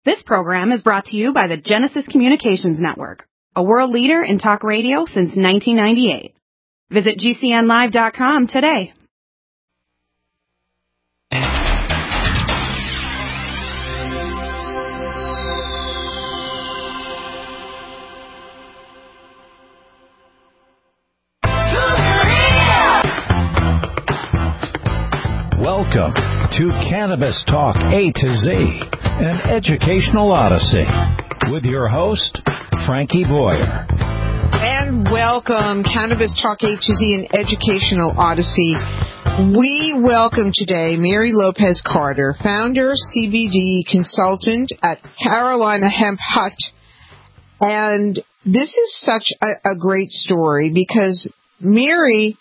This program is brought to you by the Genesis Communications Network, a world leader in talk radio since 1998. Visit GCNlive.com today. Welcome to Cannabis Talk A to Z, an educational odyssey, with your host, Frankie Boyer. And welcome, Cannabis Talk A to Z, an educational odyssey. We welcome today Mary Lopez Carter, founder, CBD consultant at Carolina Hemp Hut. And this is such a great story because Mary,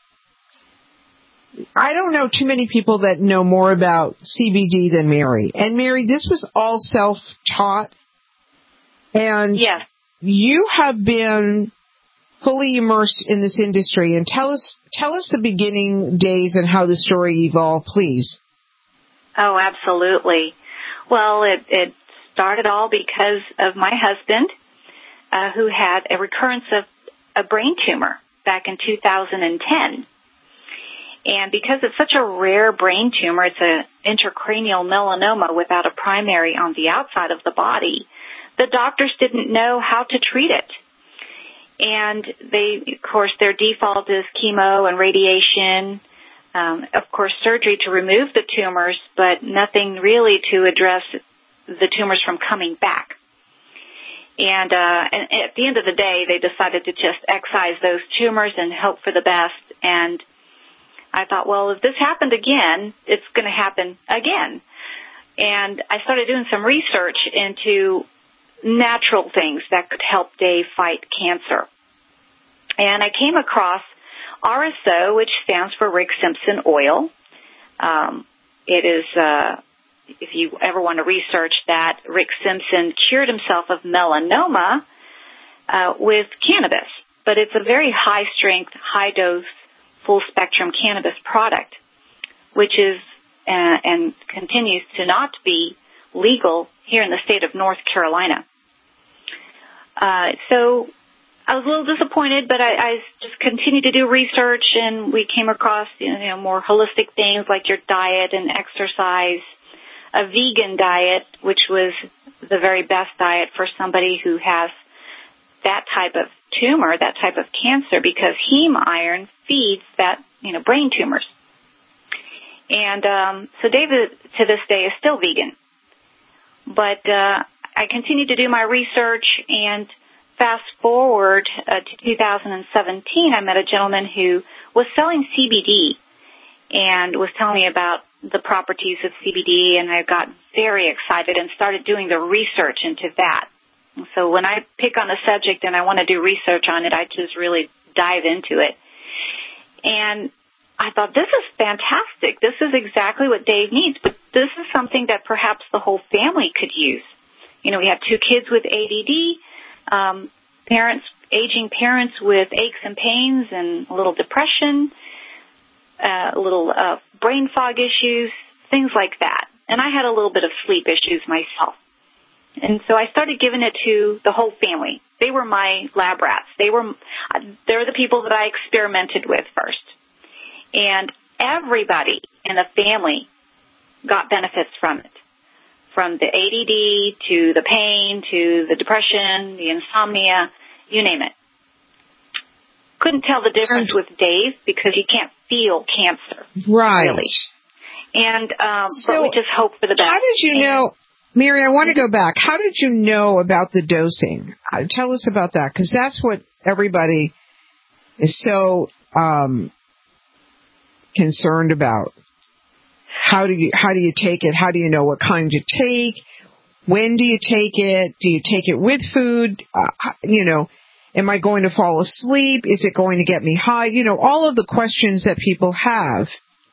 I don't know too many people that know more about CBD than Mary. And Mary, this was all self-taught. And yes, you have been fully immersed in this industry. And tell us the beginning days and how the story evolved, please. Oh, absolutely. Well, it started all because of my husband, who had a recurrence of a brain tumor back in 2010. And because it's such a rare brain tumor, it's an intracranial melanoma without a primary on the outside of the body, the doctors didn't know how to treat it. And they, of course, their default is chemo and radiation, of course, surgery to remove the tumors, but nothing really to address the tumors from coming back. And at the end of the day, they decided to just excise those tumors and hope for the best. And I thought, well, if this happened again, it's going to happen again. And I started doing some research into natural things that could help Dave fight cancer. And I came across RSO, which stands for Rick Simpson Oil. It is, if you ever want to research that, Rick Simpson cured himself of melanoma with cannabis. But it's a very high-strength, high-dose, full-spectrum cannabis product, which is and continues to not be legal here in the state of North Carolina. So I was a little disappointed, but I just continued to do research, and we came across more holistic things like your diet and exercise, a vegan diet, which was the very best diet for somebody who has that type of tumor, that type of cancer, because heme iron feeds that, brain tumors. And so David, to this day, is still vegan. But I continued to do my research, and fast forward to 2017, I met a gentleman who was selling CBD and was telling me about the properties of CBD, and I got very excited and started doing the research into that. So when I pick on a subject and I want to do research on it, I just really dive into it. And I thought, this is fantastic. This is exactly what Dave needs, but this is something that perhaps the whole family could use. We have 2 kids with ADD, aging parents with aches and pains and a little depression, a little brain fog issues, things like that. And I had a little bit of sleep issues myself. And so I started giving it to the whole family. They were my lab rats. They're the people that I experimented with first. And everybody in the family got benefits from it, from the ADD to the pain to the depression, the insomnia, you name it. Couldn't tell the difference with Dave because he can't feel cancer. Right. Really. And but we just hope for the best. How did you know, Mary, I want to go back. How did you know about the dosing? Tell us about that, because that's what everybody is so concerned about. How do you take it? How do you know what kind to take? When do you take it? Do you take it with food? Am I going to fall asleep? Is it going to get me high? All of the questions that people have.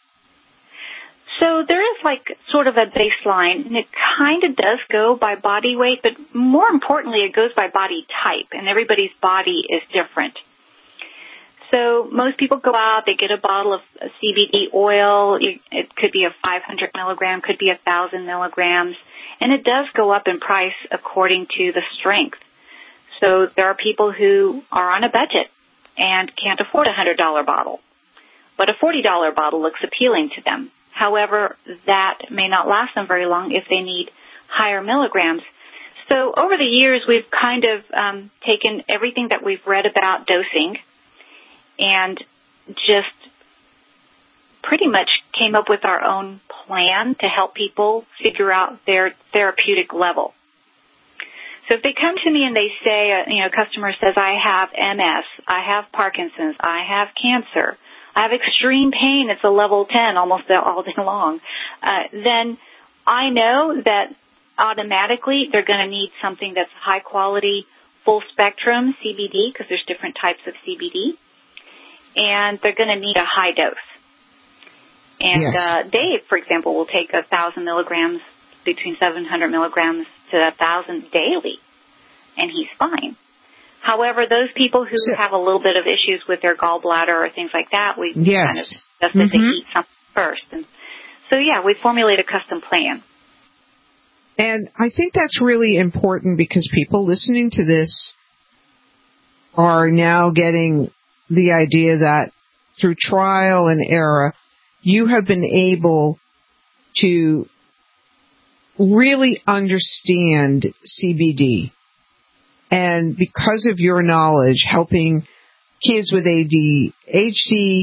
So there is sort of a baseline, and it kind of does go by body weight, but more importantly, it goes by body type, and everybody's body is different. So most people go out, they get a bottle of CBD oil. It could be a 500 milligram, could be 1,000 milligrams, And it does go up in price according to the strength. So there are people who are on a budget and can't afford a $100 bottle, but a $40 bottle looks appealing to them. However, that may not last them very long if they need higher milligrams. So over the years, we've kind of taken everything that we've read about dosing and just pretty much came up with our own plan to help people figure out their therapeutic level. So if they come to me and they say, a customer says, I have MS, I have Parkinson's, I have cancer, I have extreme pain, it's a level 10 almost all day long, then I know that automatically they're going to need something that's high quality, full spectrum CBD, because there's different types of CBD, and they're going to need a high dose. And yes. Dave, for example, will take 1,000 milligrams, between 700 milligrams to 1,000 daily, and he's fine. However, those people who have a little bit of issues with their gallbladder or things like that, we kind of suggested they eat something first. And so, we formulate a custom plan. And I think that's really important because people listening to this are now getting the idea that through trial and error, you have been able to really understand CBD. And because of your knowledge, helping kids with ADHD,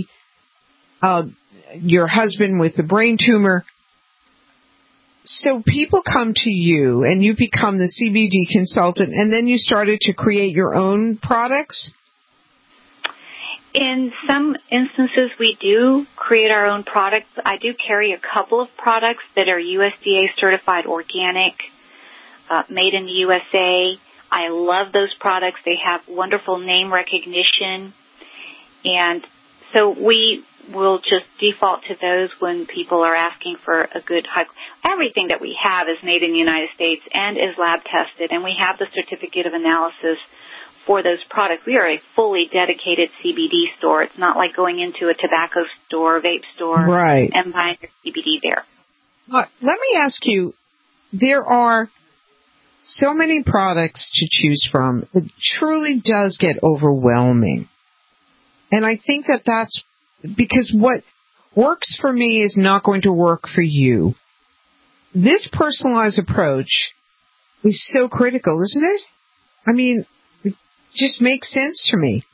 your husband with the brain tumor. So people come to you and you become the CBD consultant, and then you started to create your own products? In some instances, we do create our own products. I do carry a couple of products that are USDA certified organic, made in the USA. I love those products. They have wonderful name recognition. And so we will just default to those when people are asking for a good high. Everything that we have is made in the United States and is lab tested, and we have the certificate of analysis for those products. We are a fully dedicated CBD store. It's not like going into a tobacco store, vape store, right, and buying your CBD there. Let me ask you, there are so many products to choose from. It truly does get overwhelming. And I think that that's because what works for me is not going to work for you. This personalized approach is so critical, isn't it? I mean, it just makes sense to me.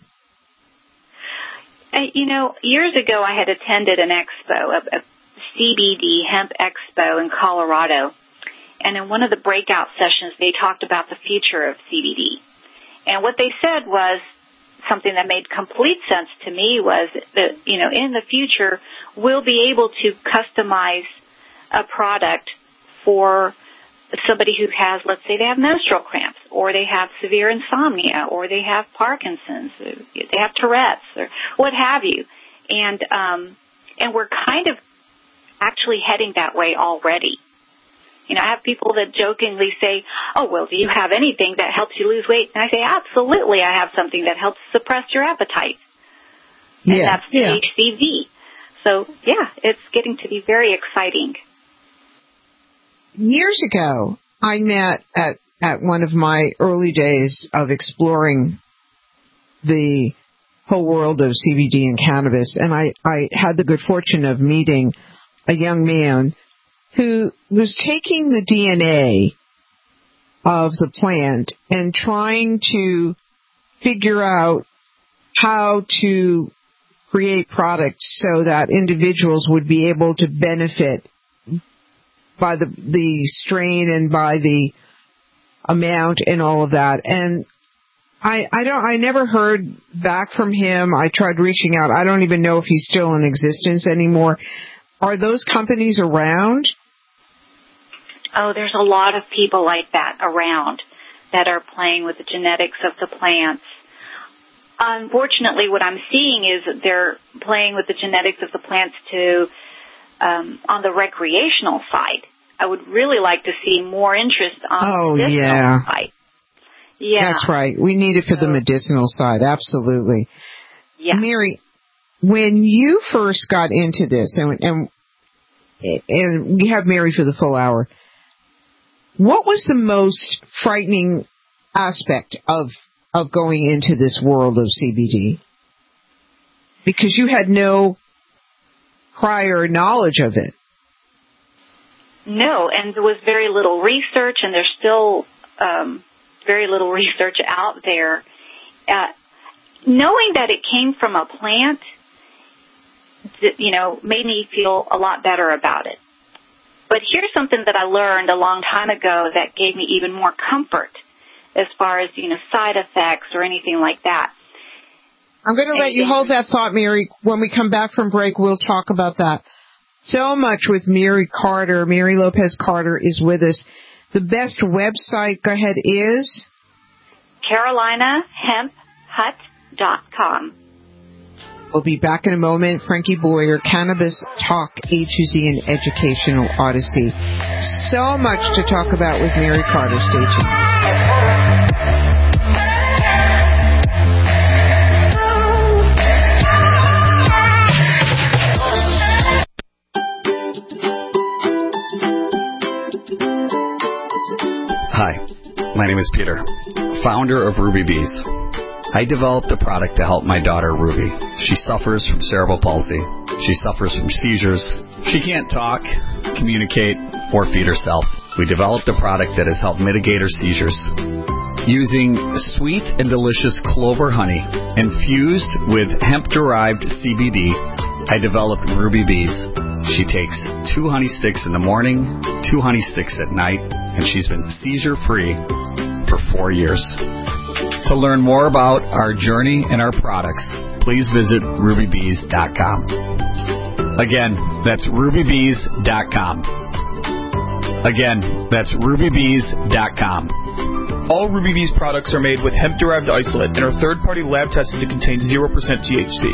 Years ago I had attended an expo, a CBD hemp expo in Colorado. And in one of the breakout sessions, they talked about the future of CBD. And what they said was something that made complete sense to me was that, in the future, we'll be able to customize a product for somebody who has, let's say they have menstrual cramps, or they have severe insomnia, or they have Parkinson's, or they have Tourette's, or what have you. And we're kind of actually heading that way already. I have people that jokingly say, oh, well, do you have anything that helps you lose weight? And I say, absolutely, I have something that helps suppress your appetite. And that's the HCV. So, it's getting to be very exciting. Years ago, I met at one of my early days of exploring the whole world of CBD and cannabis, and I had the good fortune of meeting a young man who was taking the DNA of the plant and trying to figure out how to create products so that individuals would be able to benefit by the strain and by the amount and all of that. And I never heard back from him. I tried reaching out. I don't even know if he's still in existence anymore. Are those companies around? Oh, there's a lot of people like that around that are playing with the genetics of the plants. Unfortunately, what I'm seeing is that they're playing with the genetics of the plants on the recreational side. I would really like to see more interest on the medicinal side. Yeah. That's right. We need it for the medicinal side. Absolutely. Yeah. Mary, when you first got into this, and we have Mary for the full hour, What was the most frightening aspect of going into this world of CBD? Because you had no prior knowledge of it. No, and there was very little research, and there's still very little research out there. Knowing that it came from a plant, made me feel a lot better about it. But here's something that I learned a long time ago that gave me even more comfort as far as, side effects or anything like that. I'm going to let you hold that thought, Mary. When we come back from break, we'll talk about that. So much with Mary Carter. Mary Lopez Carter is with us. The best website, go ahead, is? CarolinaHempHut.com. We'll be back in a moment. Frankie Boyer, Cannabis Talk, A-to-Z, and Educational Odyssey. So much to talk about with Mary Carter. Stay tuned. Hi, my name is Peter, founder of Ruby Bees. I developed a product to help my daughter, Ruby. She suffers from cerebral palsy. She suffers from seizures. She can't talk, communicate, or feed herself. We developed a product that has helped mitigate her seizures. Using sweet and delicious clover honey infused with hemp-derived CBD, I developed Ruby Bees. She takes 2 honey sticks in the morning, 2 honey sticks at night, and she's been seizure-free for 4 years. To learn more about our journey and our products, please visit rubybees.com. Again, that's rubybees.com. Again, that's rubybees.com. All Ruby Bees products are made with hemp-derived isolate and are third-party lab tested to contain 0% THC.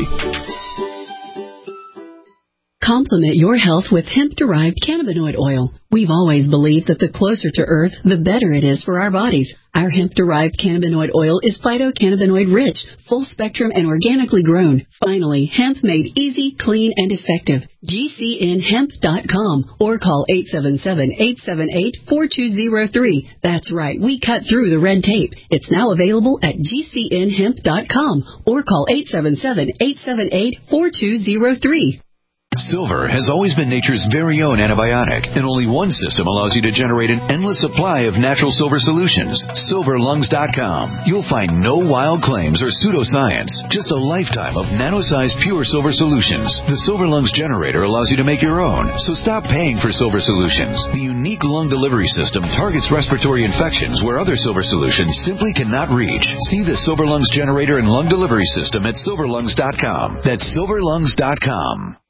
Complement your health with hemp-derived cannabinoid oil. We've always believed that the closer to Earth, the better it is for our bodies. Our hemp-derived cannabinoid oil is phytocannabinoid-rich, full-spectrum, and organically grown. Finally, hemp made easy, clean, and effective. GCNHemp.com or call 877-878-4203. That's right, we cut through the red tape. It's now available at GCNHemp.com or call 877-878-4203. Silver has always been nature's very own antibiotic, and only one system allows you to generate an endless supply of natural silver solutions. SilverLungs.com. You'll find no wild claims or pseudoscience, just a lifetime of nano-sized pure silver solutions. The Silver Lungs generator allows you to make your own, so stop paying for silver solutions. The unique lung delivery system targets respiratory infections where other silver solutions simply cannot reach. See the Silver Lungs generator and lung delivery system at SilverLungs.com. That's SilverLungs.com.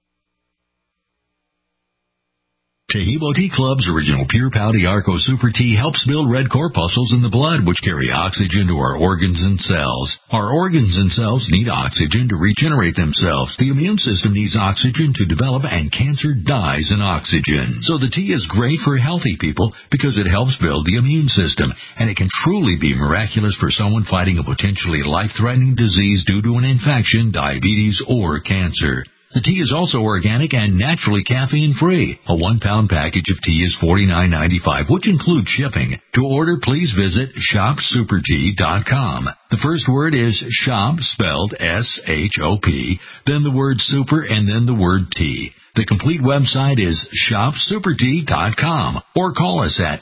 Taheebo Tea Club's original Pure Pau Arco Super Tea helps build red corpuscles in the blood, which carry oxygen to our organs and cells. Our organs and cells need oxygen to regenerate themselves. The immune system needs oxygen to develop, and cancer dies in oxygen. So the tea is great for healthy people because it helps build the immune system, and it can truly be miraculous for someone fighting a potentially life-threatening disease due to an infection, diabetes, or cancer. The tea is also organic and naturally caffeine-free. A 1-pound package of tea is $49.95, which includes shipping. To order, please visit shopsupertea.com. The first word is shop, spelled S-H-O-P, then the word super, and then the word tea. The complete website is shopsupertea.com or call us at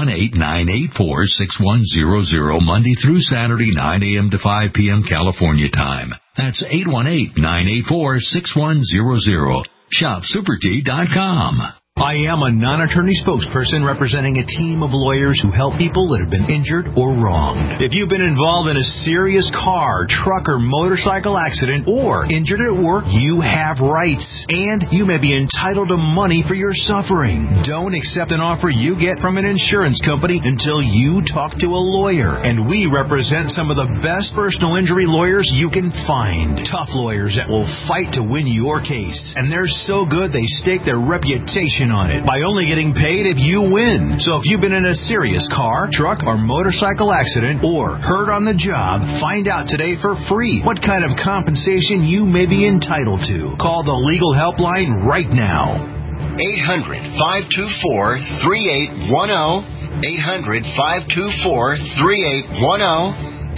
818-984-6100 Monday through Saturday, 9 a.m. to 5 p.m. California time. That's 818-984-6100. Shopsupertea.com. I am a non-attorney spokesperson representing a team of lawyers who help people that have been injured or wronged. If you've been involved in a serious car, truck, or motorcycle accident or injured at work, you have rights, and you may be entitled to money for your suffering. Don't accept an offer you get from an insurance company until you talk to a lawyer, and we represent some of the best personal injury lawyers you can find. Tough lawyers that will fight to win your case, and they're so good they stake their reputation on it by only getting paid if you win. So if you've been in a serious car, truck, or motorcycle accident or hurt on the job, find out today for free what kind of compensation you may be entitled to. Call the legal helpline right now. 800-524-3810. 800-524-3810.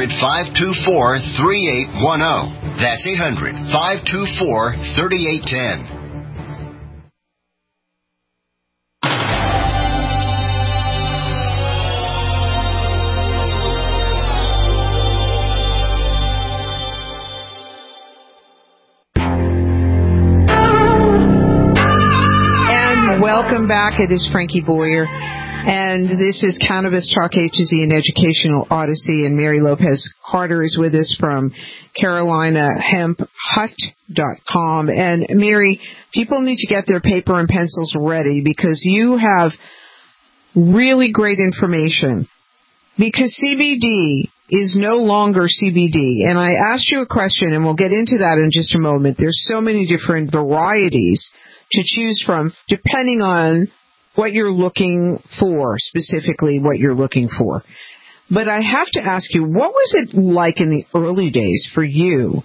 800-524-3810. That's 800-524-3810. Welcome back. It is Frankie Boyer, and this is Cannabis Talk A-to-Z, an educational odyssey, and Mary Lopez Carter is with us from CarolinaHempHut.com. And Mary, people need to get their paper and pencils ready because you have really great information. Because CBD is no longer CBD. And I asked you a question, and we'll get into that in just a moment. There's so many different varieties to choose from, depending on what you're looking for, specifically what you're looking for. But I have to ask you, what was it like in the early days for you?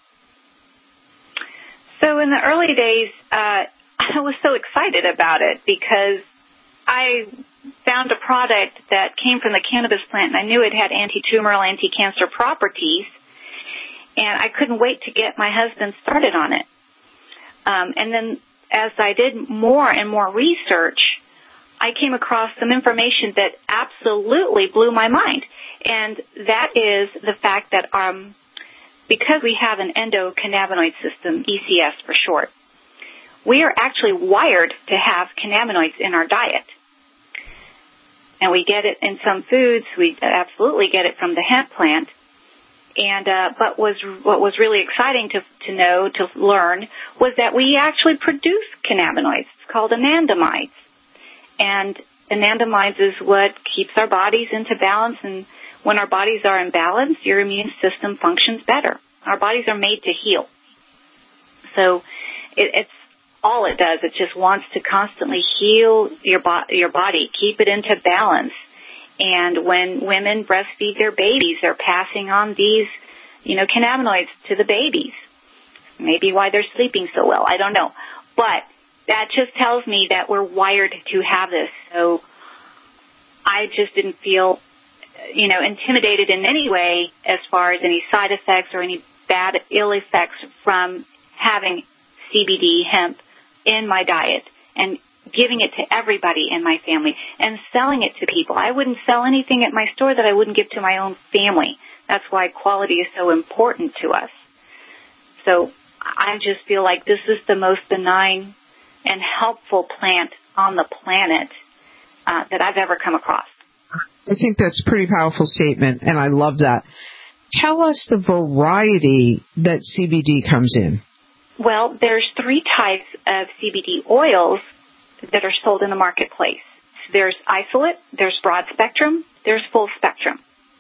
So in the early days, I was so excited about it because I found a product that came from the cannabis plant, and I knew it had anti-tumoral, anti-cancer properties, and I couldn't wait to get my husband started on it. And then as I did more and more research, I came across some information that absolutely blew my mind. And that is the fact that because we have an endocannabinoid system, ECS for short, we are actually wired to have cannabinoids in our diet. And we get it in some foods. We absolutely get it from the hemp plant. And but what was really exciting to learn, was that we actually produce cannabinoids. It's called anandamides. And anandamides is what keeps our bodies into balance. And when our bodies are in balance, your immune system functions better. Our bodies are made to heal. So it's all it does. It just wants to constantly heal your body, keep it into balance. And when women breastfeed their babies, they're passing on these, cannabinoids to the babies. Maybe why they're sleeping so well. I don't know. But that just tells me that we're wired to have this. So I just didn't feel, intimidated in any way as far as any side effects or any bad, ill effects from having CBD hemp in my diet and giving it to everybody in my family and selling it to people. I wouldn't sell anything at my store that I wouldn't give to my own family. That's why quality is so important to us. So I just feel like this is the most benign and helpful plant on the planet that I've ever come across. I think that's a pretty powerful statement, and I love that. Tell us the variety that CBD comes in. Well, there's 3 types of CBD oils that are sold in the marketplace. There's isolate, there's broad spectrum, there's full spectrum.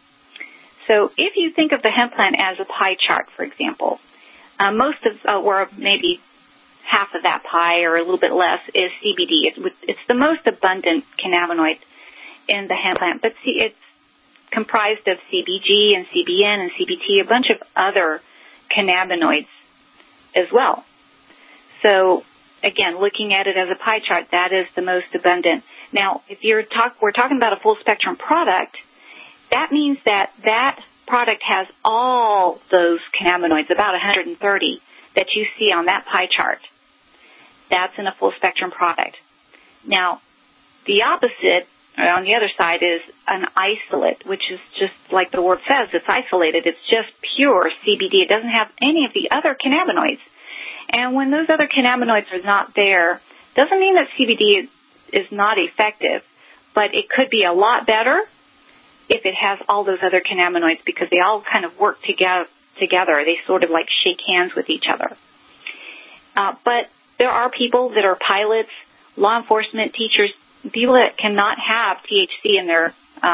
So if you think of the hemp plant as a pie chart, for example, most of, or maybe half of that pie or a little bit less is CBD. It's the most abundant cannabinoid in the hemp plant, but it's comprised of CBG and CBN and CBT, a bunch of other cannabinoids as well. So again, looking at it as a pie chart, that is the most abundant. Now, if we're talking about a full spectrum product, that means that product has all those cannabinoids, about 130 that you see on that pie chart. That's in a full spectrum product. Now, the opposite, or on the other side, is an isolate, which is just like the word says, it's isolated. It's just pure CBD. It doesn't have any of the other cannabinoids. And when those other cannabinoids are not there, doesn't mean that CBD is not effective, but it could be a lot better if it has all those other cannabinoids because they all kind of work together. They sort of like shake hands with each other. But there are people that are pilots, law enforcement, teachers, people that cannot have THC in their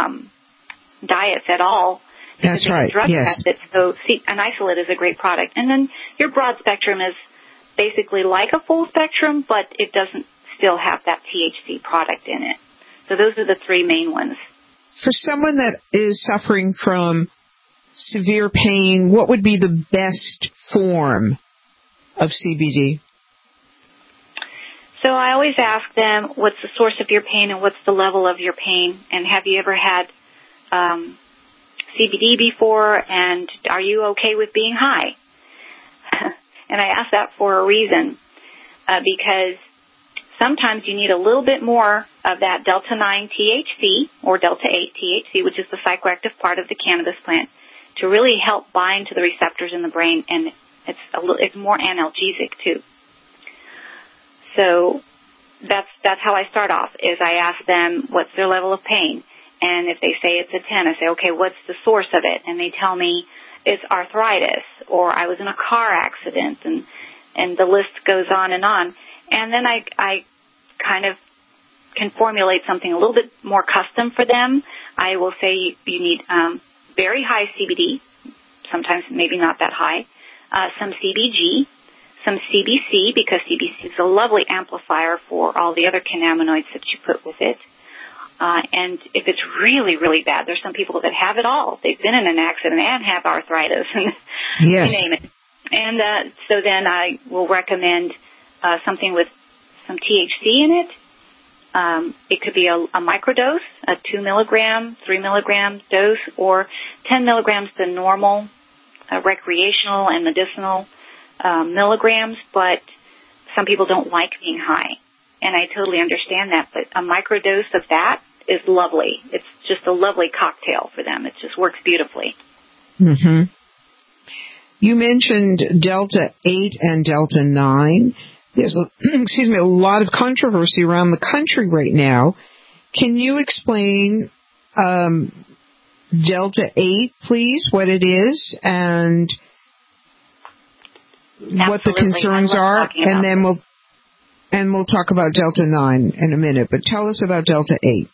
diets at all. That's right, yes. So an isolate is a great product. And then your broad spectrum is basically like a full spectrum, but it doesn't still have that THC product in it. So those are the 3 main ones. For someone that is suffering from severe pain, what would be the best form of CBD? So I always ask them, what's the source of your pain and what's the level of your pain? And have you ever had CBD before? And are you okay with being high? And I ask that for a reason, because sometimes you need a little bit more of that Delta-9 THC or Delta-8 THC, which is the psychoactive part of the cannabis plant, to really help bind to the receptors in the brain, and it's more analgesic too. So that's how I start off, is I ask them what's their level of pain. And if they say it's a 10, I say, okay, what's the source of it? And they tell me it's arthritis, or I was in a car accident, and the list goes on. And then I kind of can formulate something a little bit more custom for them. I will say you need very high CBD, sometimes maybe not that high, some CBG, some CBC, because CBC is a lovely amplifier for all the other cannabinoids that you put with it. And if it's really, really bad, there's some people that have it all. They've been in an accident and have arthritis, and yes. You name it. And so then I will recommend something with some THC in it. It could be a microdose, a 2 milligram, 3 milligram dose, or 10 milligrams, the normal recreational and medicinal milligrams, but some people don't like being high. And I totally understand that, but a microdose of that is lovely. It's just a lovely cocktail for them. It just works beautifully. Mm-hmm. You mentioned Delta-8 and Delta-9. There's a lot of controversy around the country right now. Can you explain Delta-8, please, what it is and what the concerns are, and then we'll talk about Delta-9 in a minute. But tell us about Delta-8.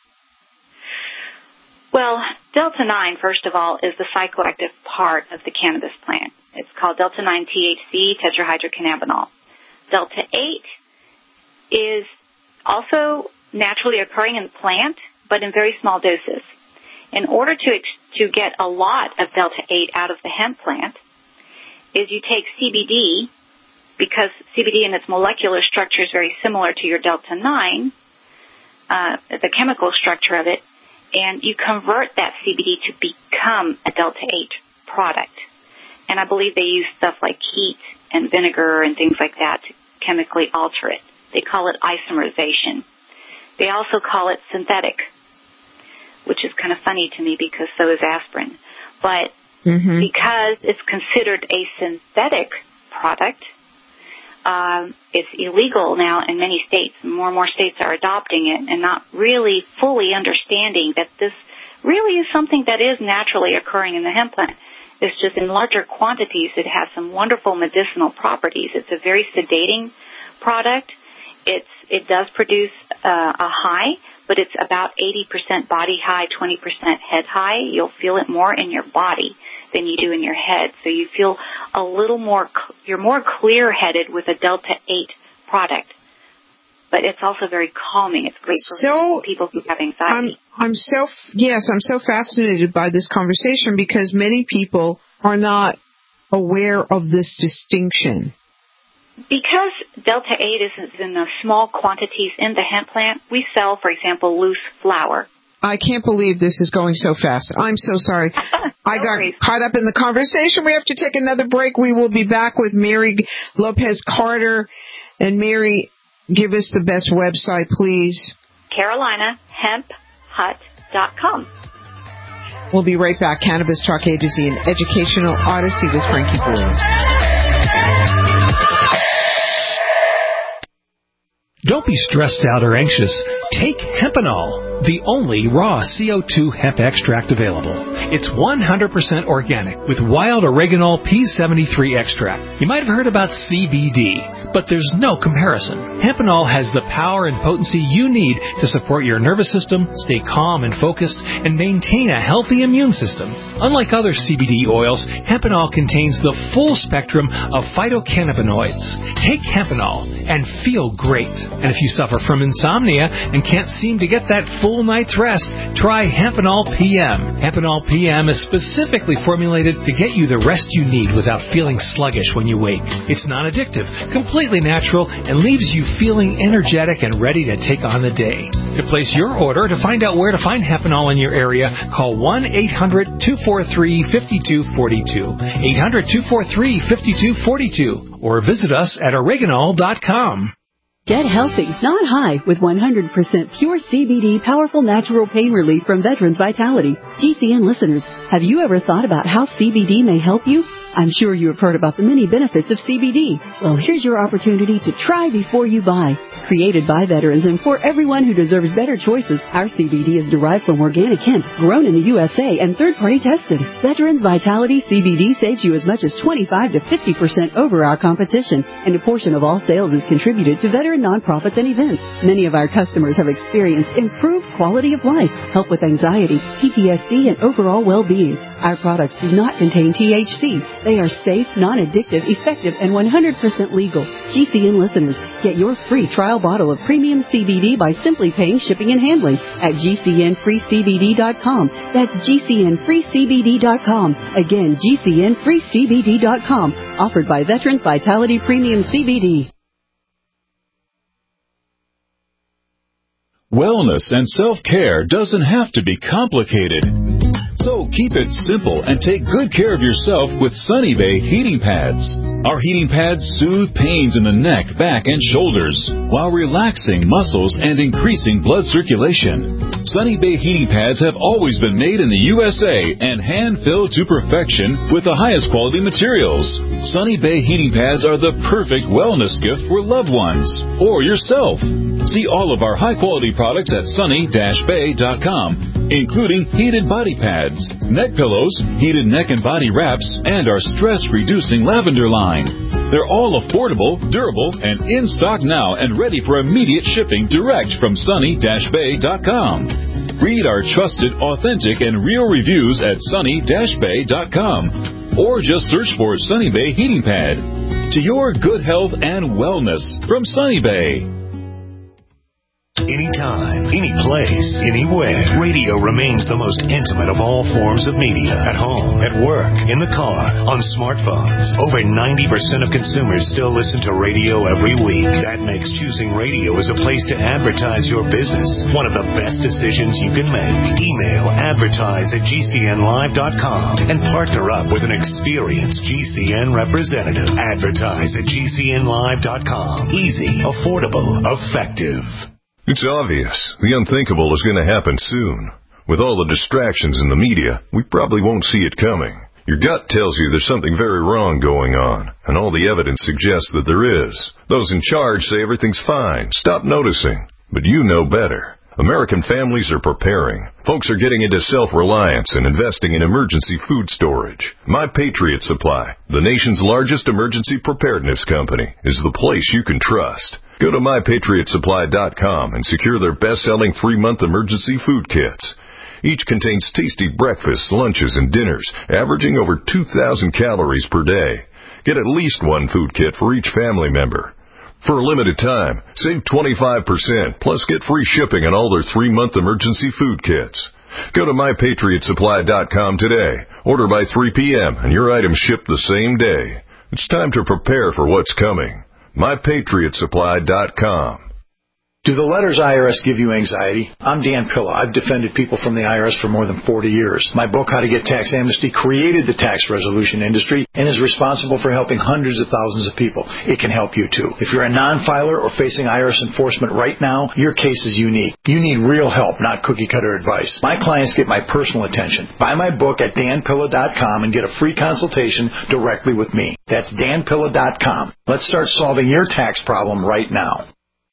Well, Delta-9, first of all, is the psychoactive part of the cannabis plant. It's called Delta-9 THC tetrahydrocannabinol. Delta-8 is also naturally occurring in the plant, but in very small doses. In order to get a lot of Delta-8 out of the hemp plant, is you take CBD, because CBD in its molecular structure is very similar to your Delta-9, the chemical structure of it, and you convert that CBD to become a Delta-8 product. And I believe they use stuff like heat and vinegar and things like that to chemically alter it. They call it isomerization. They also call it synthetic, which is kind of funny to me because so is aspirin. But because it's considered a synthetic product, it's illegal now in many states. More and more states are adopting it and not really fully understanding that this really is something that is naturally occurring in the hemp plant. It's just in larger quantities. It has some wonderful medicinal properties. It's a very sedating product. It does produce a high, but it's about 80% body high, 20% head high. You'll feel it more in your body than you do in your head. So you feel a little more, you're more clear-headed with a Delta-8 product. But it's also very calming. It's great for people who have anxiety. I'm so fascinated by this conversation because many people are not aware of this distinction. Because Delta-8 is in the small quantities in the hemp plant, we sell, for example, loose flower. I can't believe this is going so fast. I'm so sorry. I got caught up in the conversation. We have to take another break. We will be back with Mary Lopez Carter. And Mary, give us the best website, please. CarolinaHempHut.com. We'll be right back. Cannabis Talk A to Z, an educational odyssey with Frankie Boyle. Don't be stressed out or anxious. Take Hempanol, the only raw CO2 hemp extract available. It's 100% organic with wild oregano P73 extract. You might have heard about CBD, but there's no comparison. Hempanol has the power and potency you need to support your nervous system, stay calm and focused, and maintain a healthy immune system. Unlike other CBD oils, Hempanol contains the full spectrum of phytocannabinoids. Take Hempanol and feel great. And if you suffer from insomnia and can't seem to get that full night's rest, try Hempanol PM. Hempanol PM is specifically formulated to get you the rest you need without feeling sluggish when you wake. It's non-addictive, completely natural, and leaves you feeling energetic and ready to take on the day. To place your order, to find out where to find Hempanol in your area, call 1-800-243-5242, 800-243-5242, or visit us at Oreganol.com. Get healthy, not high, with 100% pure CBD powerful natural pain relief from Veterans Vitality. GCN listeners, have you ever thought about how CBD may help you? I'm sure you have heard about the many benefits of CBD. Well, here's your opportunity to try before you buy. Created by veterans and for everyone who deserves better choices, our CBD is derived from organic hemp, grown in the USA, and third-party tested. Veterans Vitality CBD saves you as much as 25 to 50% over our competition, and a portion of all sales is contributed to veteran nonprofits and events. Many of our customers have experienced improved quality of life, help with anxiety, PTSD, and overall well-being. Our products do not contain THC. They are safe, non-addictive, effective, and 100% legal. GCN listeners, get your free trial bottle of premium CBD by simply paying shipping and handling at GCNFreeCBD.com. That's GCNFreeCBD.com. Again, GCNFreeCBD.com. Offered by Veterans Vitality Premium CBD. Wellness and self-care doesn't have to be complicated. So keep it simple and take good care of yourself with Sunny Bay heating pads. Our heating pads soothe pains in the neck, back, and shoulders while relaxing muscles and increasing blood circulation. Sunny Bay heating pads have always been made in the USA and hand-filled to perfection with the highest quality materials. Sunny Bay heating pads are the perfect wellness gift for loved ones or yourself. See all of our high-quality products at sunny-bay.com, including heated body pads, neck pillows, heated neck and body wraps, and our stress-reducing lavender line. They're all affordable, durable, and in stock now and ready for immediate shipping direct from sunny-bay.com. Read our trusted, authentic, and real reviews at sunny-bay.com, or just search for Sunny Bay Heating Pad. To your good health and wellness from Sunny Bay. Anytime, any place, anywhere, radio remains the most intimate of all forms of media. At home, at work, in the car, on smartphones. Over 90% of consumers still listen to radio every week. That makes choosing radio as a place to advertise your business one of the best decisions you can make. Email advertise@gcnlive.com and partner up with an experienced GCN representative. Advertise@gcnlive.com. Easy, affordable, effective. It's obvious. The unthinkable is going to happen soon. With all the distractions in the media, we probably won't see it coming. Your gut tells you there's something very wrong going on, and all the evidence suggests that there is. Those in charge say everything's fine. Stop noticing. But you know better. American families are preparing. Folks are getting into self-reliance and investing in emergency food storage. My Patriot Supply, the nation's largest emergency preparedness company, is the place you can trust. Go to MyPatriotSupply.com and secure their best-selling 3-month emergency food kits. Each contains tasty breakfasts, lunches, and dinners, averaging over 2,000 calories per day. Get at least one food kit for each family member. For a limited time, save 25%, plus get free shipping on all their 3-month emergency food kits. Go to MyPatriotSupply.com today. Order by 3 p.m. and your items ship the same day. It's time to prepare for what's coming. MyPatriotSupply.com. Do the letters IRS give you anxiety? I'm Dan Pilla. I've defended people from the IRS for more than 40 years. My book, How to Get Tax Amnesty, created the tax resolution industry and is responsible for helping hundreds of thousands of people. It can help you, too. If you're a non-filer or facing IRS enforcement right now, your case is unique. You need real help, not cookie-cutter advice. My clients get my personal attention. Buy my book at danpilla.com and get a free consultation directly with me. That's danpilla.com. Let's start solving your tax problem right now.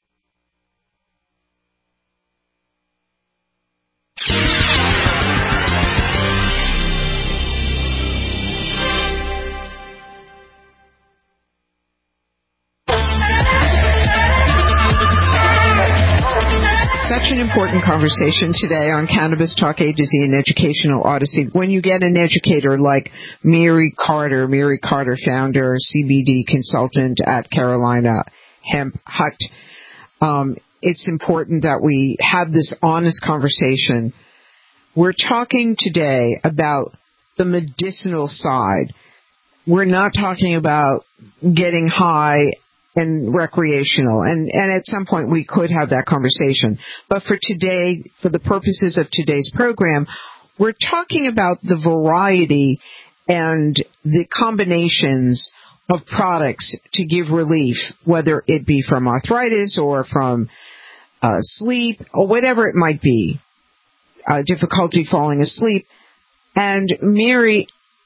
Such an important conversation today on Cannabis Talk A to Z and Educational Odyssey. When you get an educator like Mary Carter, founder, CBD consultant at Carolina Hemp Hut, it's important that we have this honest conversation we're talking today about the medicinal side. We're not talking about getting high and recreational, and at some point we could have that conversation. But for today, for the purposes of today's program, we're talking about the variety and the combinations of products to give relief, whether it be from arthritis or from sleep or whatever it might be, difficulty falling asleep. And Mary,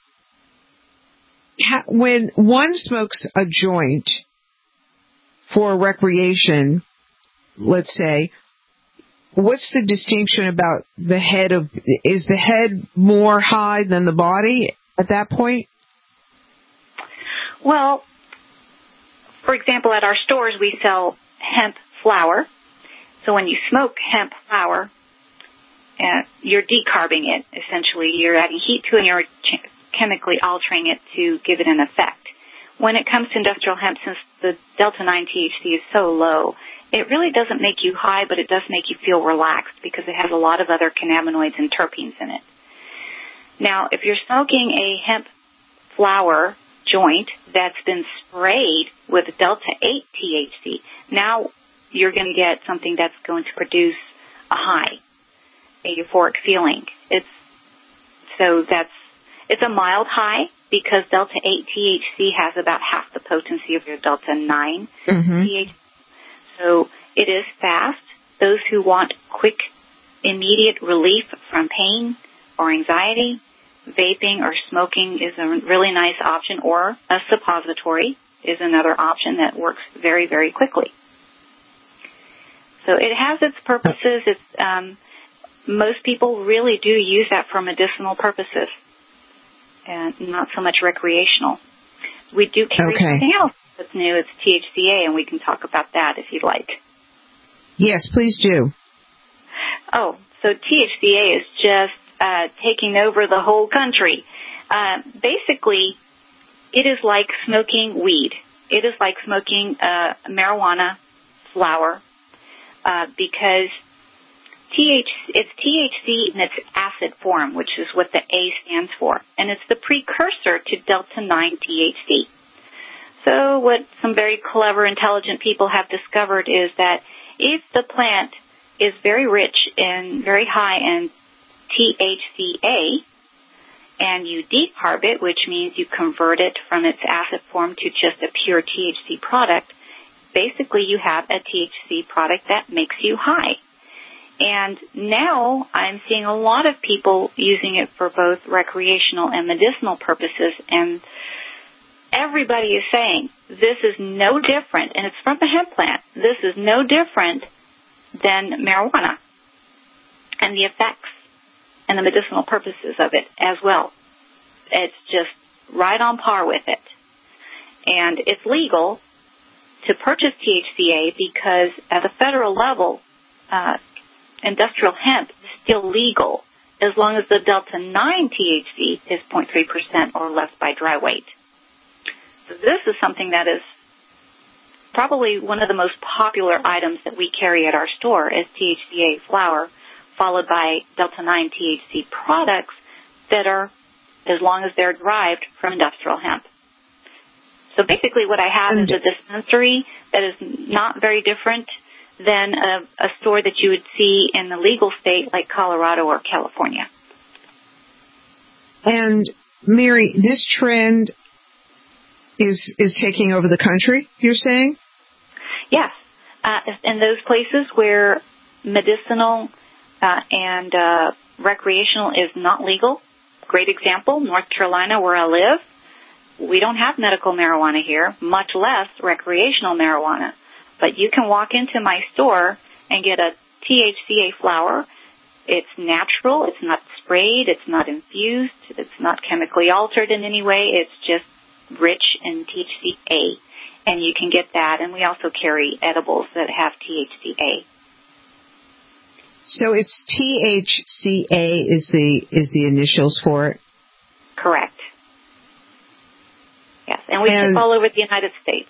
when one smokes a joint for recreation, let's say, what's the distinction about the head is the head more high than the body at that point? Well, for example, at our stores we sell hemp flower. So when you smoke hemp flower, you're decarbing it, essentially. You're adding heat to it and you're chemically altering it to give it an effect. When it comes to industrial hemp, since the Delta-9 THC is so low, it really doesn't make you high, but it does make you feel relaxed because it has a lot of other cannabinoids and terpenes in it. Now, if you're smoking a hemp flower joint that's been sprayed with Delta-8 THC, now you're going to get something that's going to produce a high, a euphoric feeling. It's a mild high because Delta-8 THC has about half the potency of your Delta-9 THC. So it is fast. Those who want quick, immediate relief from pain or anxiety, vaping or smoking is a really nice option, or a suppository is another option that works very, very quickly. So it has its purposes. Most people really do use that for medicinal purposes and not so much recreational. We do carry something else that's new. It's THCA, and we can talk about that if you'd like. Yes, please do. Oh, so THCA is just taking over the whole country. Basically, it is like smoking weed. It is like smoking marijuana flower because it's THC in its acid form, which is what the A stands for, and it's the precursor to Delta-9 THC. So what some very clever, intelligent people have discovered is that if the plant is very rich and very high in THCA, and you decarb it, which means you convert it from its acid form to just a pure THC product, basically you have a THC product that makes you high. And now I'm seeing a lot of people using it for both recreational and medicinal purposes, and everybody is saying this is no different, and it's from a hemp plant, this is no different than marijuana and the effects and the medicinal purposes of it as well. It's just right on par with it. And it's legal to purchase THCA because at the federal level, industrial hemp is still legal as long as the Delta-9 THC is 0.3% or less by dry weight. So this is something that is probably one of the most popular items that we carry at our store is THCA flower, followed by Delta-9 THC products that are, as long as they're derived from industrial hemp. So basically what I have is a dispensary that is not very different than a store that you would see in the legal state like Colorado or California. And Mary, this trend is taking over the country, you're saying? Yes. In those places where medicinal and recreational is not legal. Great example, North Carolina, where I live. We don't have medical marijuana here, much less recreational marijuana. But you can walk into my store and get a THCA flower. It's natural. It's not sprayed. It's not infused. It's not chemically altered in any way. It's just rich in THCA. And you can get that. And we also carry edibles that have THCA. So it's THCA is the initials for it? Correct. Yes, and we ship all over the United States.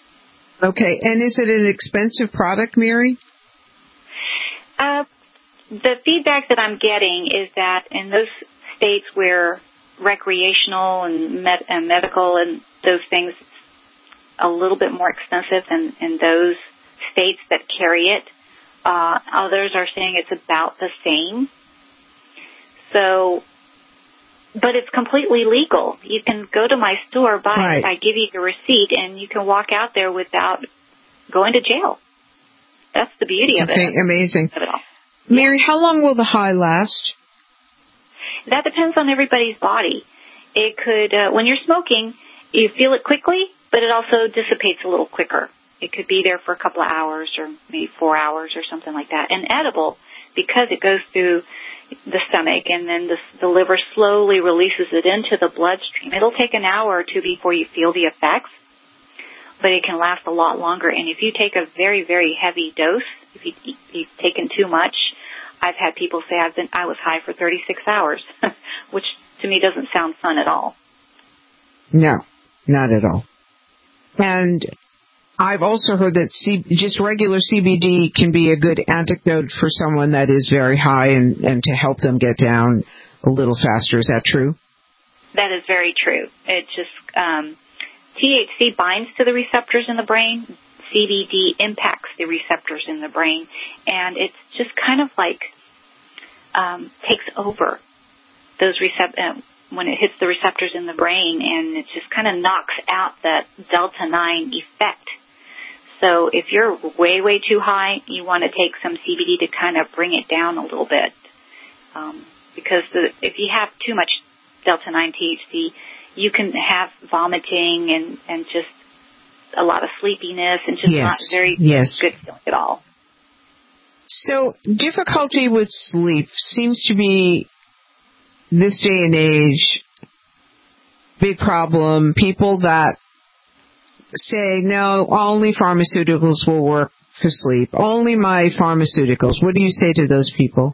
Okay, and is it an expensive product, Mary? the feedback that I'm getting is that in those states where recreational and medical and those things a little bit more expensive than in those states that carry it, others are saying it's about the same. So, but it's completely legal. You can go to my store, buy it, I give you the receipt, and you can walk out there without going to jail. That's the beauty of it. Amazing. Of it all. Mary, how long will the high last? That depends on everybody's body. It could, when you're smoking, you feel it quickly, but it also dissipates a little quicker. It could be there for a couple of hours or maybe 4 hours or something like that. And edible, because it goes through the stomach and then the liver slowly releases it into the bloodstream, it'll take an hour or two before you feel the effects, but it can last a lot longer. And if you take a very, very heavy dose, if you've taken too much, I've had people say I was high for 36 hours, which to me doesn't sound fun at all. No, not at all. And I've also heard that just regular CBD can be a good antidote for someone that is very high and to help them get down a little faster. Is that true? That is very true. It just, THC binds to the receptors in the brain. CBD impacts the receptors in the brain. And it's just kind of like takes over those when it hits the receptors in the brain, and it just kind of knocks out that delta-9 effect. So if you're way, way too high, you want to take some CBD to kind of bring it down a little bit. Because if you have too much delta-9 THC, you can have vomiting and just a lot of sleepiness and just not very good feeling at all. So difficulty with sleep seems to be, this day and age, big problem. People that say, no, only pharmaceuticals will work for sleep. Only my pharmaceuticals. What do you say to those people?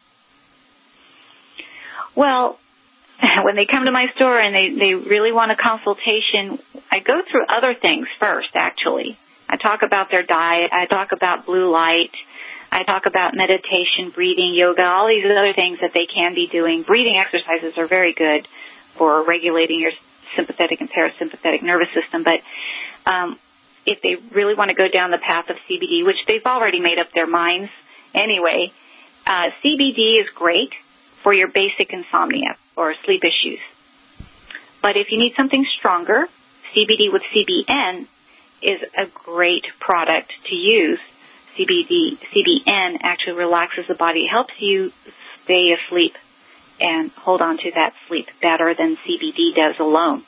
Well, when they come to my store and they really want a consultation, I go through other things first, actually. I talk about their diet. I talk about blue light. I talk about meditation, breathing, yoga, all these other things that they can be doing. Breathing exercises are very good for regulating your sympathetic and parasympathetic nervous system. But if they really want to go down the path of CBD, which they've already made up their minds anyway, CBD is great for your basic insomnia or sleep issues. But if you need something stronger, CBD with CBN is a great product to use. CBN actually relaxes the body. It helps you stay asleep and hold on to that sleep better than CBD does alone.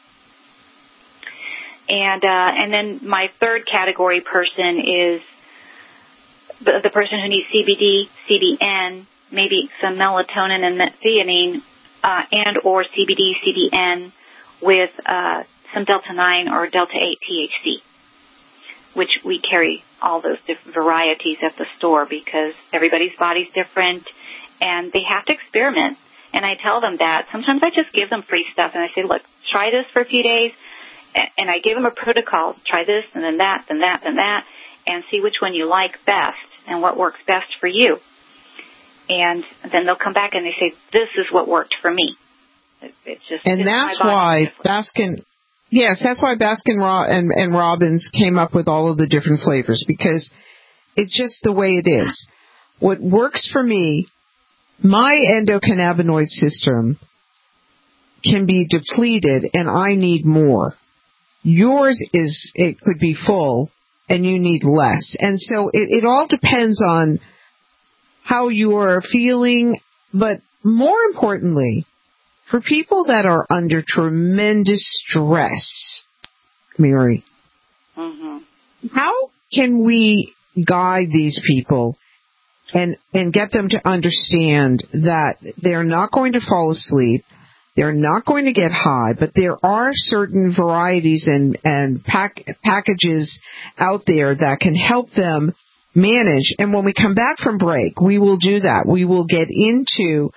And then my third category person is the person who needs CBD, CBN, maybe some melatonin and methionine, and or CBD, CBN with some delta-9 or delta-8 THC, which we carry all those different varieties at the store because everybody's body's different and they have to experiment. And I tell them that. Sometimes I just give them free stuff and I say, look, try this for a few days. And I give them a protocol. Try this and then that, then that, then that, and see which one you like best and what works best for you. And then they'll come back and they say, this is what worked for me. It's just, and that's why Baskin... Yes, that's why Baskin and Robbins came up with all of the different flavors, because it's just the way it is. What works for me, my endocannabinoid system can be depleted and I need more. Yours it could be full and you need less. And so it all depends on how you are feeling, but more importantly, for people that are under tremendous stress, Mary, how can we guide these people and get them to understand that they're not going to fall asleep, they're not going to get high, but there are certain varieties and packages out there that can help them manage? And when we come back from break, we will do that. We will get into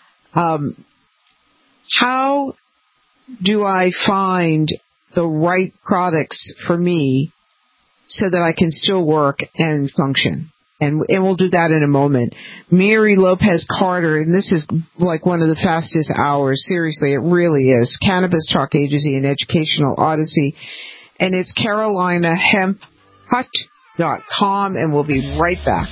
how do I find the right products for me so that I can still work and function? And we'll do that in a moment. Mary Lopez Carter, and this is like one of the fastest hours. Seriously, it really is. Cannabis Talk Agency and Educational Odyssey. And it's CarolinaHempHut.com, and we'll be right back.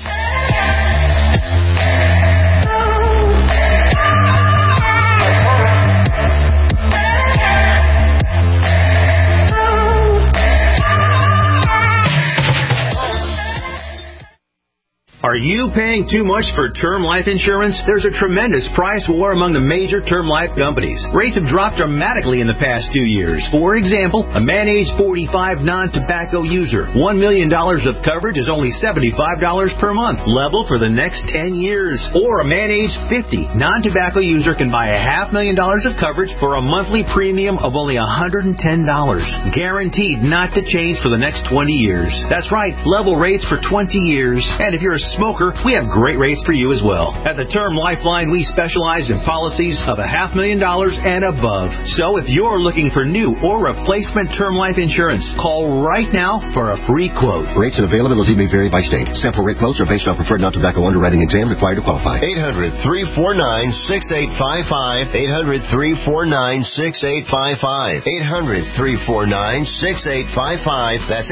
Are you paying too much for term life insurance? There's a tremendous price war among the major term life companies. Rates have dropped dramatically in the past 2 years. For example, a man age 45 non-tobacco user, $1 million of coverage is only $75 per month, level for the next 10 years. Or a man age 50 non-tobacco user can buy $500,000 of coverage for a monthly premium of only $110, guaranteed not to change for the next 20 years. That's right, level rates for 20 years. And if you're a smoker, we have great rates for you as well. At the Term Lifeline, we specialize in policies of $500,000 and above. So if you're looking for new or replacement term life insurance, call right now for a free quote. Rates and availability may vary by state. Sample rate quotes are based on preferred non-tobacco underwriting exam required to qualify. 800-349-6855. 800-349-6855. 800-349-6855. That's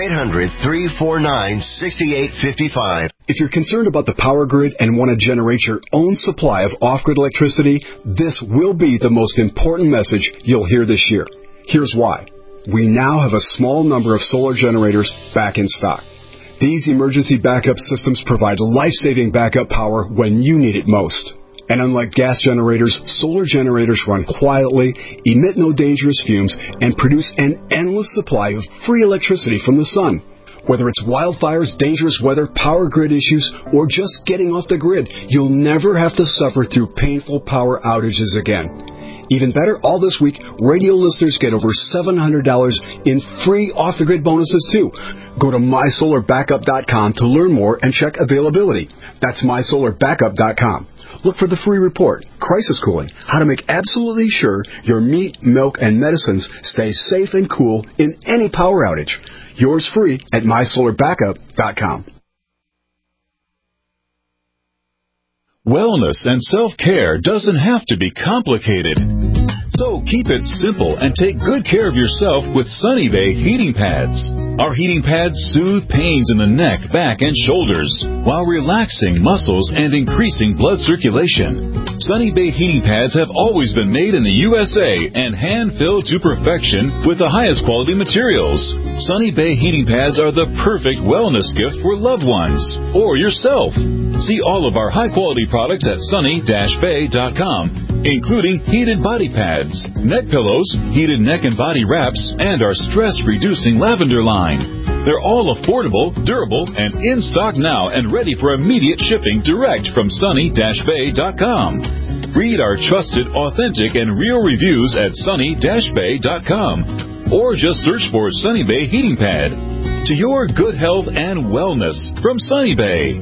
800-349-6855. If you're concerned about the power grid and want to generate your own supply of off-grid electricity, this will be the most important message you'll hear this year. Here's why. We now have a small number of solar generators back in stock. These emergency backup systems provide life-saving backup power when you need it most. And unlike gas generators, solar generators run quietly, emit no dangerous fumes, and produce an endless supply of free electricity from the sun. Whether it's wildfires, dangerous weather, power grid issues, or just getting off the grid, you'll never have to suffer through painful power outages again. Even better, all this week, radio listeners get over $700 in free off-the-grid bonuses, too. Go to MySolarBackup.com to learn more and check availability. That's MySolarBackup.com. Look for the free report, Crisis Cooling, how to make absolutely sure your meat, milk, and medicines stay safe and cool in any power outage. Yours free at MySolarBackup.com. Wellness and self-care doesn't have to be complicated. So keep it simple and take good care of yourself with Sunny Bay heating pads. Our heating pads soothe pains in the neck, back, and shoulders while relaxing muscles and increasing blood circulation. Sunny Bay heating pads have always been made in the USA and hand-filled to perfection with the highest quality materials. Sunny Bay heating pads are the perfect wellness gift for loved ones or yourself. See all of our high-quality products at sunny-bay.com, including heated body pads, neck pillows, heated neck and body wraps, and our stress-reducing lavender line. They're all affordable, durable, and in stock now and ready for immediate shipping direct from sunny-bay.com. Read our trusted, authentic, and real reviews at sunny-bay.com, or just search for Sunny Bay Heating Pad. To your good health and wellness from Sunny Bay.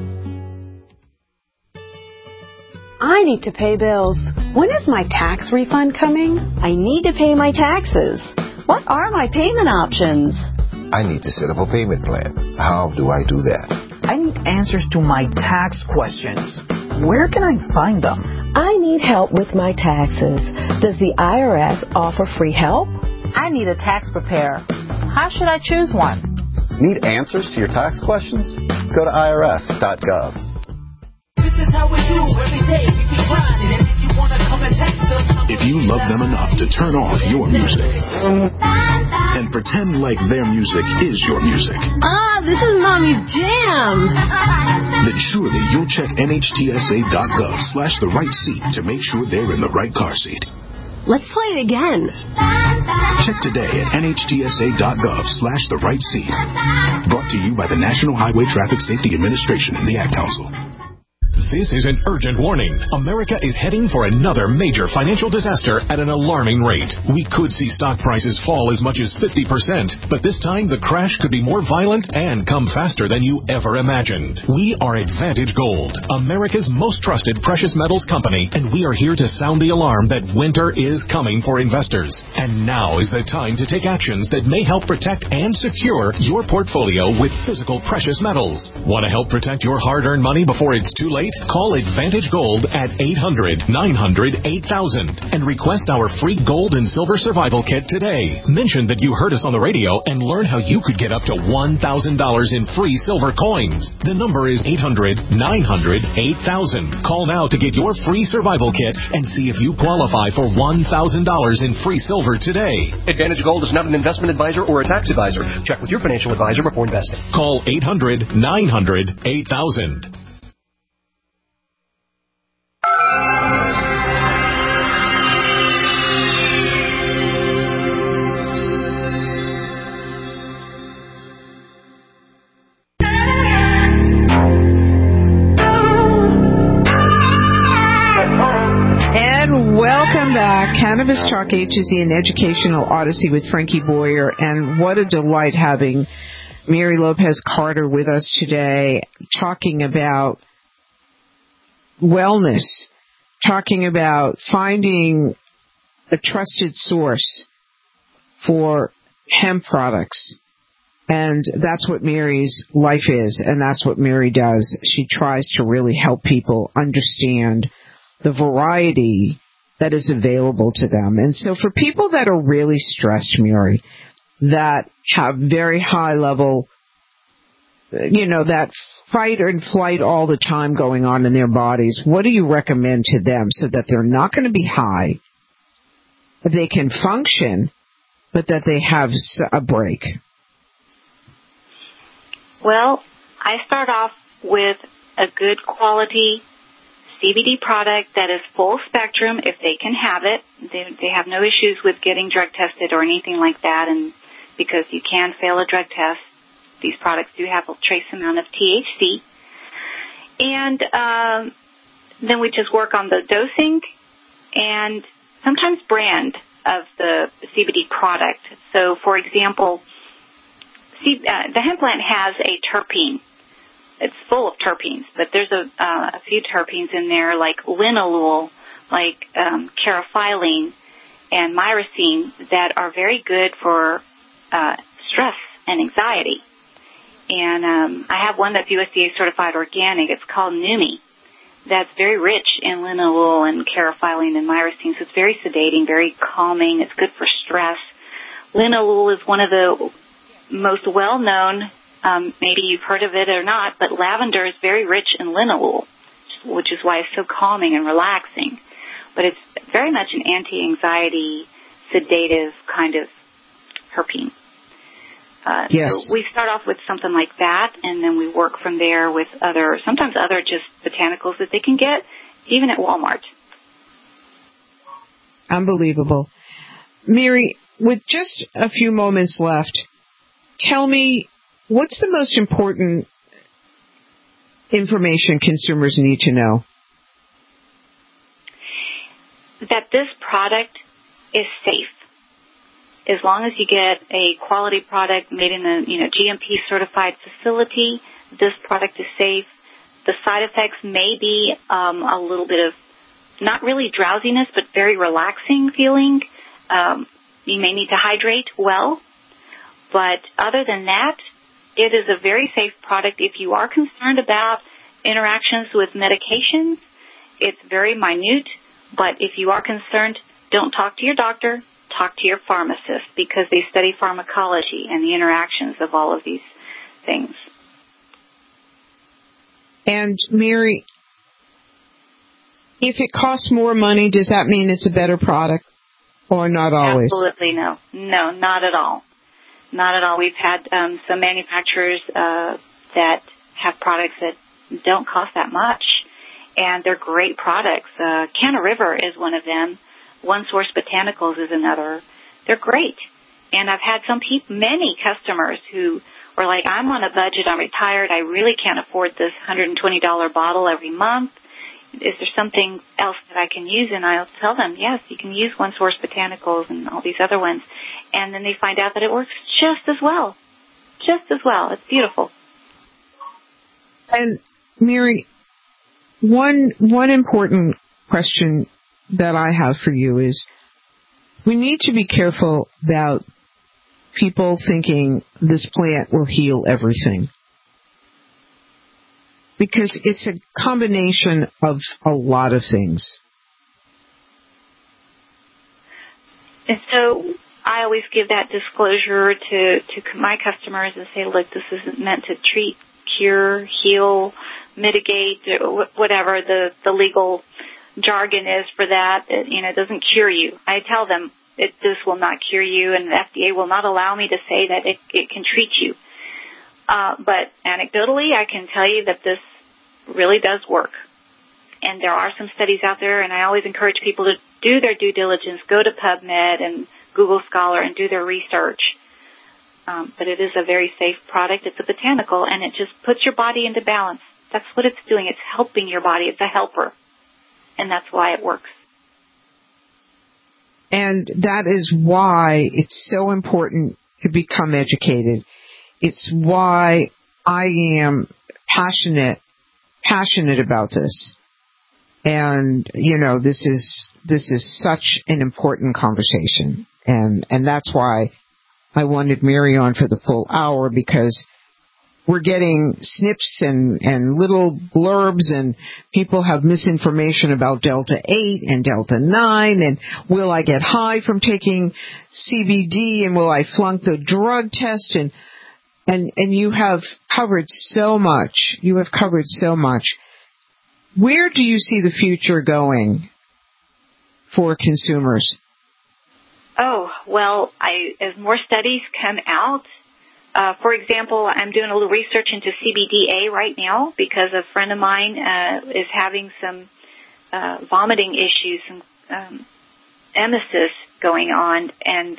I need to pay bills. When is my tax refund coming? I need to pay my taxes. What are my payment options? I need to set up a payment plan. How do I do that? I need answers to my tax questions. Where can I find them? I need help with my taxes. Does the IRS offer free help? I need a tax preparer. How should I choose one? Need answers to your tax questions? Go to irs.gov. This is how we do every day. We keep grinding, and if you want to come and text us, if you love them enough to turn off your music and pretend like their music is your music. This is Mommy's jam. Then surely you'll check NHTSA.gov/the right seat to make sure they're in the right car seat. Let's play it again. Check today at NHTSA.gov/the right seat. Brought to you by the National Highway Traffic Safety Administration and the Ad Council. This is an urgent warning. America is heading for another major financial disaster at an alarming rate. We could see stock prices fall as much as 50%, but this time the crash could be more violent and come faster than you ever imagined. We are Advantage Gold, America's most trusted precious metals company, and we are here to sound the alarm that winter is coming for investors. And now is the time to take actions that may help protect and secure your portfolio with physical precious metals. Want to help protect your hard-earned money before it's too late? Call Advantage Gold at 800-900-8000 and request our free gold and silver survival kit today. Mention that you heard us on the radio and learn how you could get up to $1,000 in free silver coins. The number is 800-900-8000. Call now to get your free survival kit and see if you qualify for $1,000 in free silver today. Advantage Gold is not an investment advisor or a tax advisor. Check with your financial advisor before investing. Call 800-900-8000. Welcome back. Cannabis Talk A to Z, an educational odyssey with Frankie Boyer. And what a delight having Mary Lopez Carter with us today, talking about wellness, talking about finding a trusted source for hemp products. And that's what Mary's life is, and that's what Mary does. She tries to really help people understand the variety that is available to them. And so for people that are really stressed, Mary, that have very high level, that fight and flight all the time going on in their bodies, what do you recommend to them so that they're not going to be high, they can function, but that they have a break? Well, I start off with a good quality CBD product that is full spectrum if they can have it. They have no issues with getting drug tested or anything like that, and because you can fail a drug test, these products do have a trace amount of THC. And then we just work on the dosing and sometimes brand of the CBD product. So, for example, the hemp plant has a terpene. It's full of terpenes, but there's a few terpenes in there like linalool, like carafilene, and myrcene that are very good for stress and anxiety. And I have one that's USDA certified organic. It's called Numi. That's very rich in linalool and carafilene and myrcene, so it's very sedating, very calming. It's good for stress. Linalool is one of the most well-known, maybe you've heard of it or not, but lavender is very rich in linalool, which is why it's so calming and relaxing. But it's very much an anti-anxiety, sedative kind of terpene. Yes. So we start off with something like that, and then we work from there with sometimes other just botanicals that they can get, even at Walmart. Unbelievable. Mary, with just a few moments left, tell me, what's the most important information consumers need to know? That this product is safe. As long as you get a quality product made in a GMP certified facility, this product is safe. The side effects may be a little bit of not really drowsiness, but very relaxing feeling. You may need to hydrate well, but other than that, it is a very safe product. If you are concerned about interactions with medications, it's very minute, but if you are concerned, don't talk to your doctor. Talk to your pharmacist, because they study pharmacology and the interactions of all of these things. And Mary, if it costs more money, does that mean it's a better product, or not always? Absolutely no. No, not at all. Not at all. We've had some manufacturers that have products that don't cost that much, and they're great products. Canna River is one of them. One Source Botanicals is another. They're great. And I've had many customers who or like, I'm on a budget, I'm retired, I really can't afford this $120 bottle every month. Is there something else that I can use? And I'll tell them, yes, you can use One Source Botanicals and all these other ones. And then they find out that it works just as well. Just as well. It's beautiful. And Mary, one important question that I have for you is, we need to be careful about people thinking this plant will heal everything. Because it's a combination of a lot of things. And so I always give that disclosure to my customers and say, look, this isn't meant to treat, cure, heal, mitigate, whatever the legal jargon is for that. It doesn't cure you. I tell them this will not cure you, and the FDA will not allow me to say that it can treat you. But anecdotally, I can tell you that this really does work. And there are some studies out there, and I always encourage people to do their due diligence, go to PubMed and Google Scholar and do their research. But it is a very safe product. It's a botanical, and it just puts your body into balance. That's what it's doing. It's helping your body. It's a helper. And that's why it works. And that is why it's so important to become educated. It's why I am passionate about this. And, this is such an important conversation. And that's why I wanted Mary on for the full hour, because we're getting snips and little blurbs, and people have misinformation about Delta 8 and Delta 9, and will I get high from taking CBD, and will I flunk the drug test, and you have covered so much. You have covered so much. Where do you see the future going for consumers? Oh, well, as more studies come out, for example, I'm doing a little research into CBDA right now because a friend of mine is having some vomiting issues, some emesis going on, and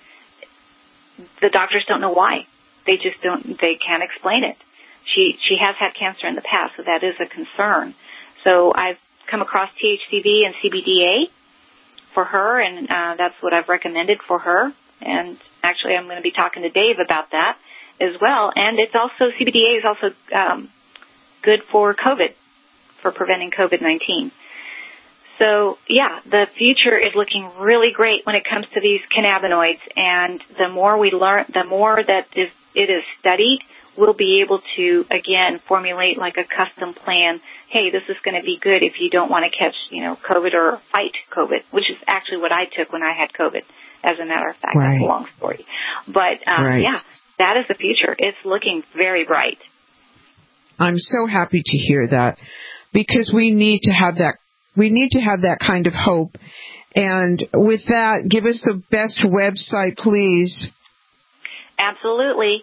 the doctors don't know why. They can't explain it. She has had cancer in the past, so that is a concern. So I've come across THCV and CBDA for her, and that's what I've recommended for her. And actually, I'm going to be talking to Dave about that as well. And it's also, CBDA is also good for COVID, for preventing COVID-19. So, yeah, the future is looking really great when it comes to these cannabinoids. And the more we learn, the more that it is studied, we'll be able to, again, formulate like a custom plan. Hey, this is going to be good if you don't want to catch, COVID or fight COVID, which is actually what I took when I had COVID, as a matter of fact. Right. That's a long story. But, yeah, that is the future. It's looking very bright. I'm so happy to hear that, because we need to have that. We need to have that kind of hope. And with that, give us the best website, please. Absolutely.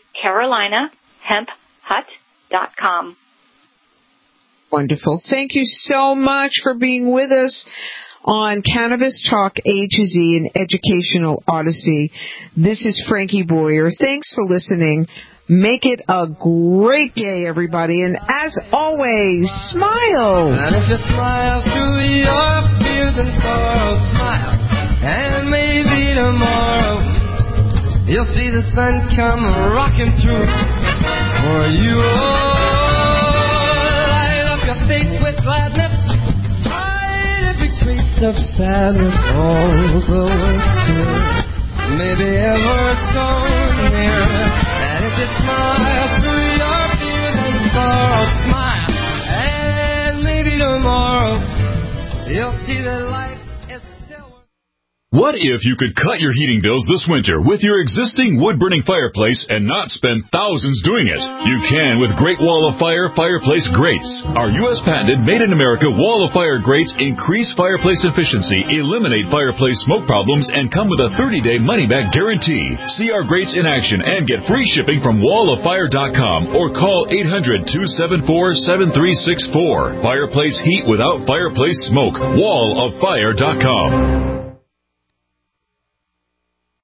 CarolinaHempHut.com. Wonderful. Thank you so much for being with us on Cannabis Talk A to Z, an educational odyssey. This is Frankie Boyer. Thanks for listening. Make it a great day, everybody. And as always, smile. And if you smile through your fears and sorrows, smile. And maybe tomorrow you'll see the sun come rocking through for you. Light up your face with gladness. Hide every trace of sadness, although it's here, maybe ever so near. And if you smile through your fears and sorrow, smile. And maybe tomorrow you'll see that life is still worth. What if you could cut your heating bills this winter with your existing wood-burning fireplace and not spend thousands doing it? You can with Great Wall of Fire fireplace grates. Our U.S. patented made-in-America Wall of Fire grates increase fireplace efficiency, eliminate fireplace smoke problems, and come with a 30-day money-back guarantee. See our grates in action and get free shipping from walloffire.com or call 800-274-7364. Fireplace heat without fireplace smoke. walloffire.com.